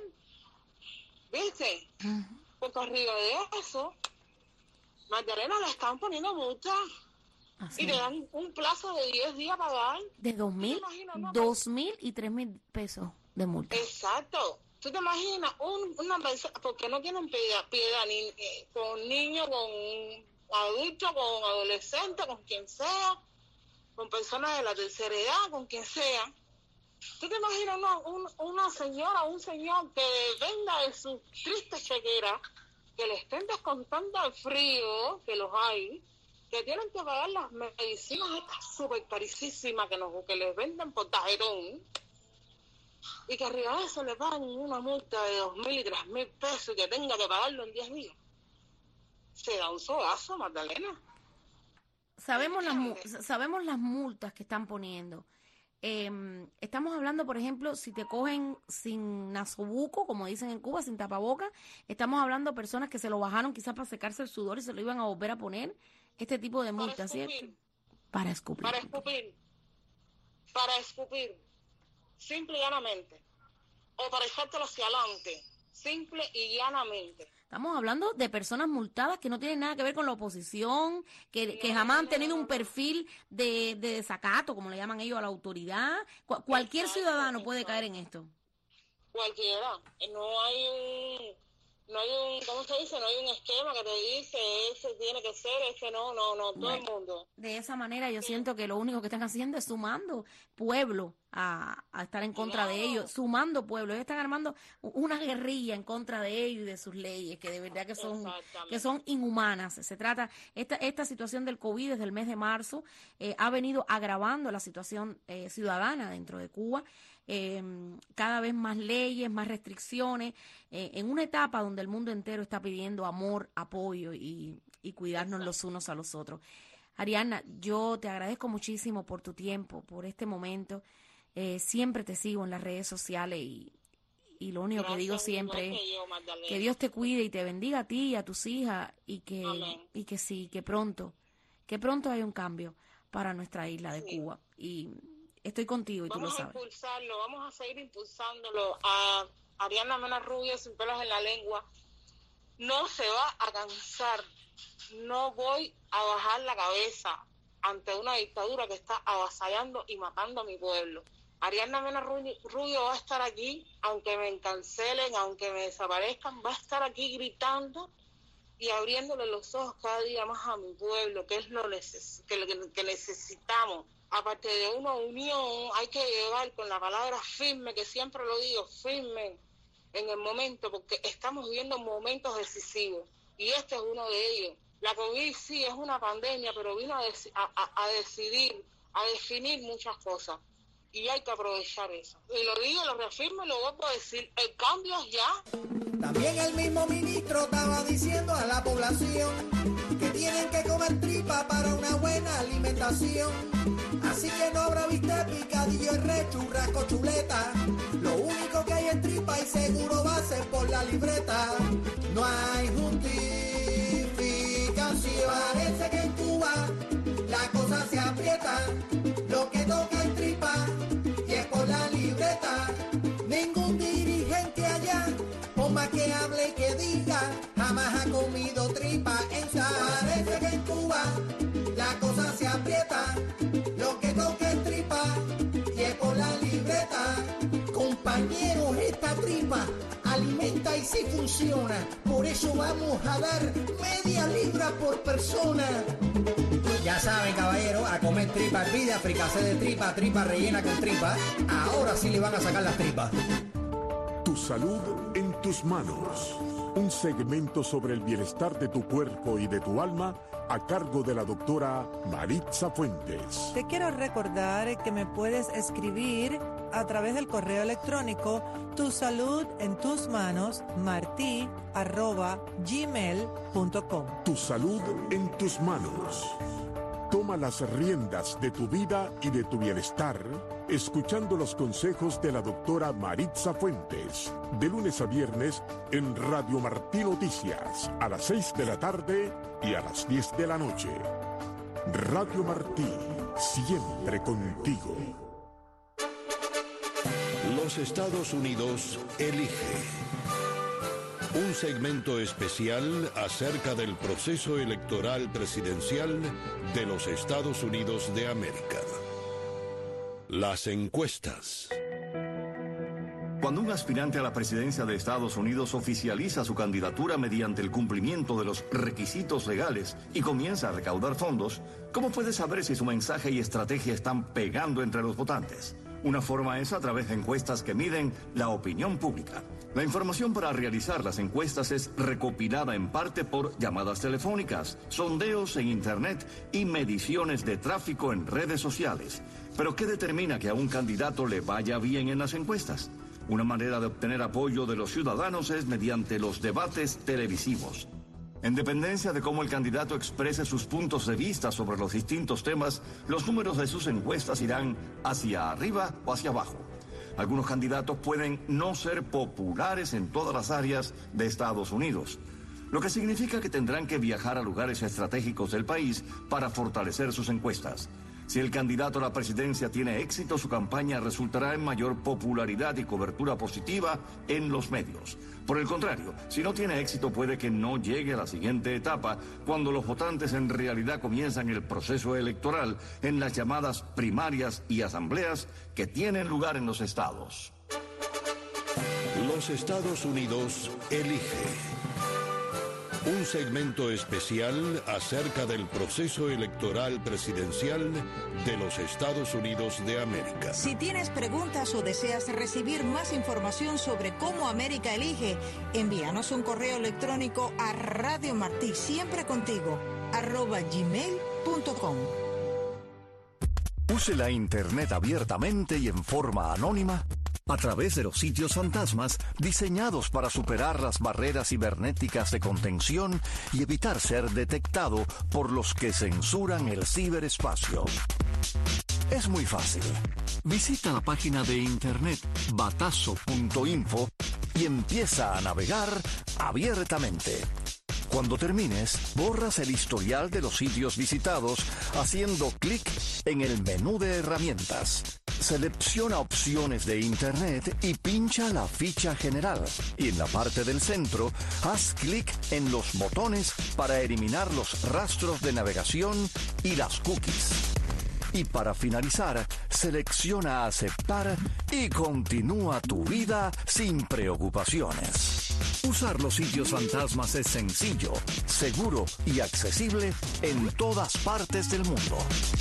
¿Viste? Uh-huh. Porque arriba de eso, Magdalena le están poniendo multa. Así y le dan un plazo de diez días para pagar. De dos mil, dos mil y tres mil pesos de multa. Exacto. ¿Tú te imaginas un, una persona, porque no tienen piedad, piedad ni eh, con niños, con adultos, con adolescentes, con quien sea, con personas de la tercera edad, con quien sea? ¿Tú te imaginas una, un, una señora o un señor que dependa de su triste chequera, que le estén descontando al frío, que los hay, que tienen que pagar las medicinas estas súper carísimas que, nos, que les venden por tarjetón, y que arriba de eso le pagan una multa de dos mil y tres mil pesos y que tenga que pagarlo en diez días? Se da un sogazo, Magdalena. Sabemos las, sabemos las multas que están poniendo. Eh, estamos hablando, por ejemplo, si te cogen sin nasobuco, como dicen en Cuba, sin tapabocas. Estamos hablando de personas que se lo bajaron quizás para secarse el sudor y se lo iban a volver a poner. Este tipo de multas, ¿cierto? Para escupir. Para escupir. Para escupir. Simple y llanamente. O para echártelo hacia adelante. Simple y llanamente. Estamos hablando de personas multadas que no tienen nada que ver con la oposición, que, no, que jamás han tenido no, no, un perfil de, de desacato, como le llaman ellos a la autoridad. Cu- cualquier exacto, ciudadano puede exacto. caer en esto. Cualquiera. No hay un... No hay un, ¿cómo se dice? No hay un esquema que te dice, ese tiene que ser, ese no, no, no, todo bueno, el mundo. De esa manera yo sí. siento que lo único que están haciendo es sumando pueblo a, a estar en contra claro. de ellos, sumando pueblo. Ellos están armando una guerrilla en contra de ellos y de sus leyes, que de verdad que son que son inhumanas. Se trata, esta esta situación del COVID desde el mes de marzo eh, ha venido agravando la situación eh, ciudadana dentro de Cuba. Eh, cada vez más leyes, más restricciones, eh, en una etapa donde el mundo entero está pidiendo amor, apoyo y, y cuidarnos los unos a los otros. Ariadna, yo te agradezco muchísimo por tu tiempo, por este momento. Eh, siempre te sigo en las redes sociales y, y lo único Gracias, que digo siempre es que, que Dios te cuide y te bendiga a ti y a tus hijas y que, y que sí, que pronto, que pronto hay un cambio para nuestra isla de sí. Cuba. Y estoy contigo y vamos tú lo sabes. Vamos a impulsarlo, vamos a seguir impulsándolo. A Ariadna Mena Rubio, sin pelos en la lengua, no se va a cansar. No voy a bajar la cabeza ante una dictadura que está avasallando y matando a mi pueblo. Ariadna Mena Rubio va a estar aquí, aunque me cancelen, aunque me desaparezcan, va a estar aquí gritando y abriéndole los ojos cada día más a mi pueblo, que es lo neces- que, que necesitamos. Aparte de una unión, hay que llevar con la palabra firme, que siempre lo digo, firme en el momento, porque estamos viviendo momentos decisivos, y este es uno de ellos. La COVID sí es una pandemia, pero vino a, dec- a, a, a decidir, a definir muchas cosas, y hay que aprovechar eso. Y lo digo, lo reafirmo y lo vuelvo a decir, el cambio es ya. También el mismo ministro estaba diciendo a la población que tienen que comer tripa para una buena alimentación. Así que no habrá bistec, picadillo, re, churrasco, chuleta. Lo único que hay es tripa y seguro va a ser por la libreta. No hay justificación. Parece que en Cuba la cosa se aprieta. Lo que toca es tripa y es por la libreta. Ningún dirigente allá, por más que hable y que diga, funciona. Por eso vamos a dar media libra por persona. Ya saben, caballero, a comer tripa hervida, fricasé de tripa, tripa rellena con tripa. Ahora sí le van a sacar las tripas. Tu salud en tus manos. Un segmento sobre el bienestar de tu cuerpo y de tu alma a cargo de la doctora Maritza Fuentes. Te quiero recordar que me puedes escribir a través del correo electrónico tu salud en tus manos martí arroba gmail punto com. Tu salud en tus manos. Toma las riendas de tu vida y de tu bienestar escuchando los consejos de la doctora Maritza Fuentes, de lunes a viernes en Radio Martí Noticias, a las seis de la tarde y a las diez de la noche. Radio Martí, siempre contigo. Los Estados Unidos elige. Un segmento especial acerca del proceso electoral presidencial de los Estados Unidos de América. Las encuestas. Cuando un aspirante a la presidencia de Estados Unidos oficializa su candidatura mediante el cumplimiento de los requisitos legales y comienza a recaudar fondos, ¿cómo puede saber si su mensaje y estrategia están pegando entre los votantes? Una forma es a través de encuestas que miden la opinión pública. La información para realizar las encuestas es recopilada en parte por llamadas telefónicas, sondeos en Internet y mediciones de tráfico en redes sociales. ¿Pero qué determina que a un candidato le vaya bien en las encuestas? Una manera de obtener apoyo de los ciudadanos es mediante los debates televisivos. En dependencia de cómo el candidato exprese sus puntos de vista sobre los distintos temas, los números de sus encuestas irán hacia arriba o hacia abajo. Algunos candidatos pueden no ser populares en todas las áreas de Estados Unidos, lo que significa que tendrán que viajar a lugares estratégicos del país para fortalecer sus encuestas. Si el candidato a la presidencia tiene éxito, su campaña resultará en mayor popularidad y cobertura positiva en los medios. Por el contrario, si no tiene éxito, puede que no llegue a la siguiente etapa, cuando los votantes en realidad comienzan el proceso electoral en las llamadas primarias y asambleas que tienen lugar en los estados. Los Estados Unidos elige. Un segmento especial acerca del proceso electoral presidencial de los Estados Unidos de América. Si tienes preguntas o deseas recibir más información sobre cómo América elige, envíanos un correo electrónico a Radio Martí, siempre contigo, arroba gmail punto com. Use la Internet abiertamente y en forma anónima a través de los sitios fantasmas diseñados para superar las barreras cibernéticas de contención y evitar ser detectado por los que censuran el ciberespacio. Es muy fácil. Visita la página de internet batazo punto info y empieza a navegar abiertamente. Cuando termines, borras el historial de los sitios visitados haciendo clic en el menú de herramientas. Selecciona opciones de Internet y pincha la ficha general. Y en la parte del centro, haz clic en los botones para eliminar los rastros de navegación y las cookies. Y para finalizar, selecciona aceptar y continúa tu vida sin preocupaciones. Usar los sitios fantasmas es sencillo, seguro y accesible en todas partes del mundo.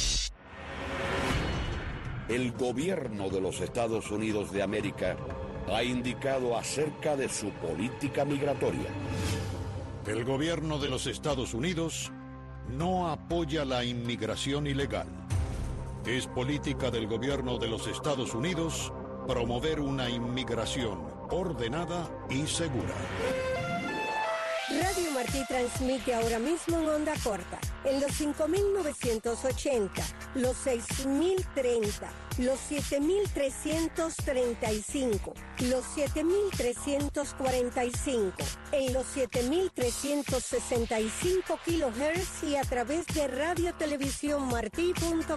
El gobierno de los Estados Unidos de América ha indicado acerca de su política migratoria. El gobierno de los Estados Unidos no apoya la inmigración ilegal. Es política del gobierno de los Estados Unidos promover una inmigración ordenada y segura. Radio Martí transmite ahora mismo en onda corta, en los cinco mil novecientos ochenta, los seis mil treinta, los siete mil trescientos treinta y cinco, los siete mil trescientos cuarenta y cinco, en los siete mil trescientos sesenta y cinco kilohertz y a través de radio televisión martí punto com.